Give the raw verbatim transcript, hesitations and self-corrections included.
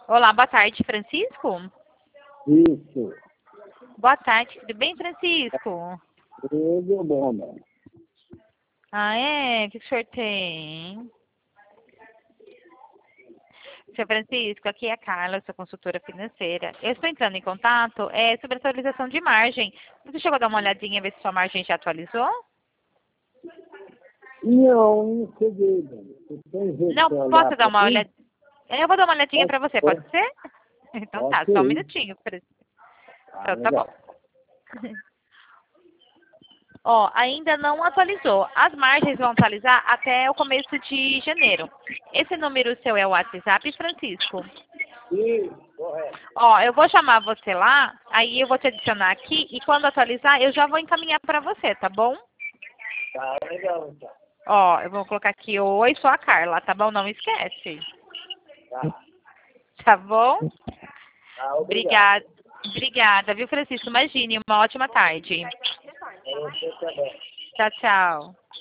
Olá, boa tarde, Francisco. Isso. Boa tarde, tudo bem, Francisco? Tudo bom, mano. Ah, é? O que o senhor tem? Seu Francisco, aqui é a Carla, sou consultora financeira. Eu estou entrando em contato é, sobre atualização de margem. Você chegou a dar uma olhadinha, ver se sua margem já atualizou? Não, não cheguei, mano. Você tem jeito Não, de olhar posso dar pra uma mim? olhadinha? Eu vou dar uma olhadinha Pode para você, ser. pode ser? Então tá, só um Ok. minutinho. Francisco. Ah, Então, tá bom. legal. Ó, ainda não atualizou. As margens vão atualizar até o começo de janeiro. Esse número seu é o WhatsApp, Francisco? Sim, correto. Ó, eu vou chamar você lá, aí eu vou te adicionar aqui e quando atualizar eu já vou encaminhar para você, tá bom? Tá legal, então. Ó, eu vou colocar aqui, oi, sou a Carla, tá bom? Não esquece. Tá. Tá bom? Tá, obrigado. Obrigada. Obrigada, viu, Francisco? Imagine, uma ótima tarde. Pra você também. Tchau, tchau.